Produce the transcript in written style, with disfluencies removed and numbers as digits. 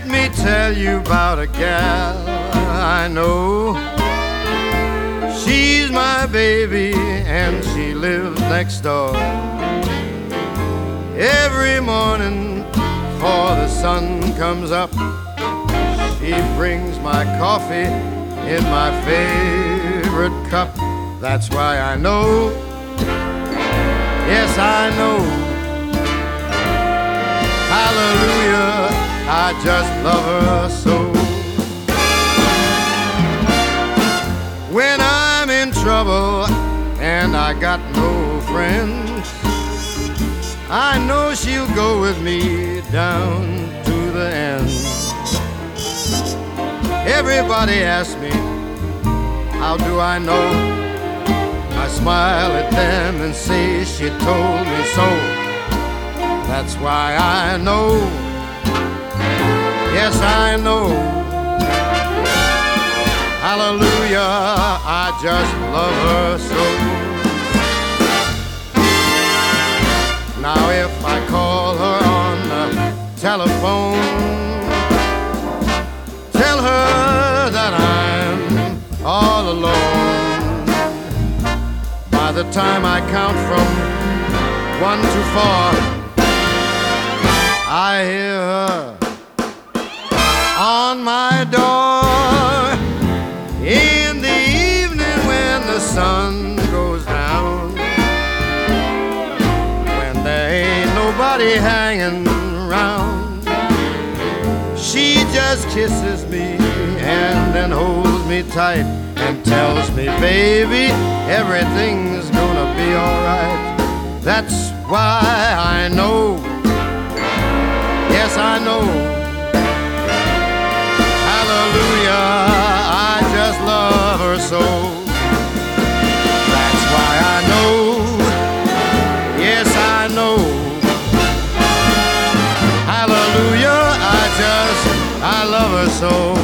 Let me tell you about a gal I know. She's my baby and she lives next door. Every morning before the sun comes up, she brings my coffee in my favorite cup. That's why I know, yes I know, hallelujah, I just love her so. When I'm in trouble and I got no friends, I know she'll go with me down to the end. Everybody asks me, how do I know? I smile at them and say she told me so. That's why I know, yes I know, hallelujah, I just love her so. Now if I call her on the telephone, tell her that I'm all alone. By the time I count from 1 to 4, I hear her on my door. In the evening when the sun goes down, when there ain't nobody hanging around, she just kisses me and then holds me tight and tells me, baby, everything's gonna be alright. That's why I know, yes I know, hallelujah, I just love her so. That's why I know, yes I know, hallelujah, I love her so.